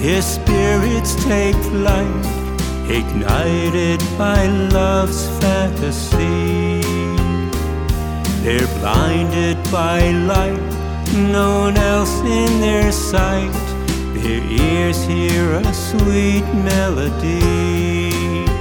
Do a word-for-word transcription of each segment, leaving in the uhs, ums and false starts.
Their spirits take flight, ignited by love's fantasy. They're blinded by light, no one else in their sight. Their ears hear a sweet melody.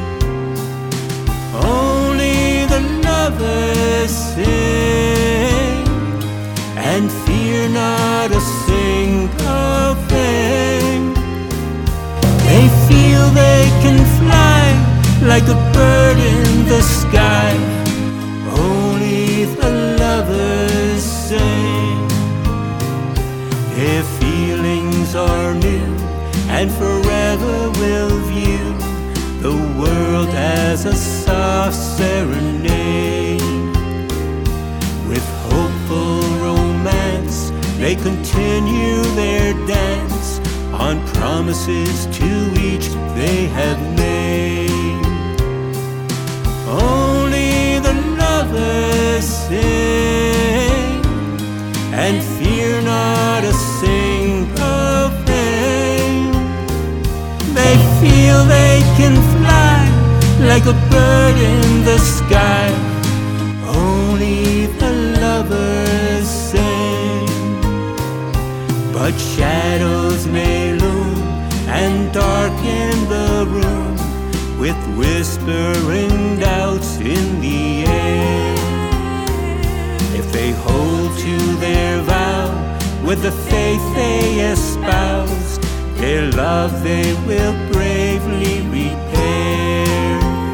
Only the lovers sing, and fear not a single thing. They feel they can fly like a bird in the sky. Only the lovers sing. Their feelings are new, and forever will view the world as a soft serenade. With hopeful romance, they continue their dance on promises to each they have made. Only the lovers sing, and fear not a single thing. They feel they can fly like a bird in the sky. Only the lovers sing. But shadows may loom and darken the room with whispering doubts in the air. If they hold to their vow with the faith they espouse, their love they will bravely repair.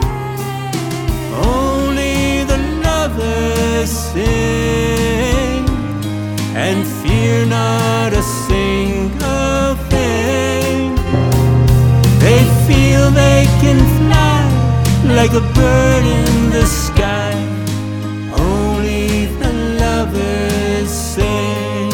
Only the lovers sing, and fear not a single thing. They feel they can fly like a bird in the sky. Only the lovers sing.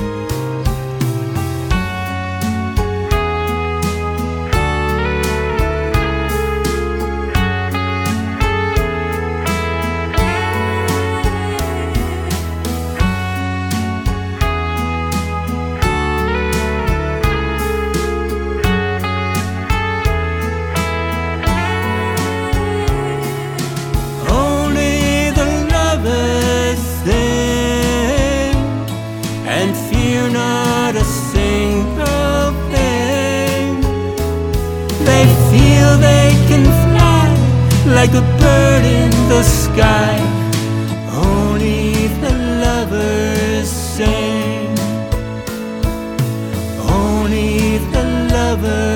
And fear not a single thing. They feel they can fly like a bird in the sky. Only the lovers sing. Only the lovers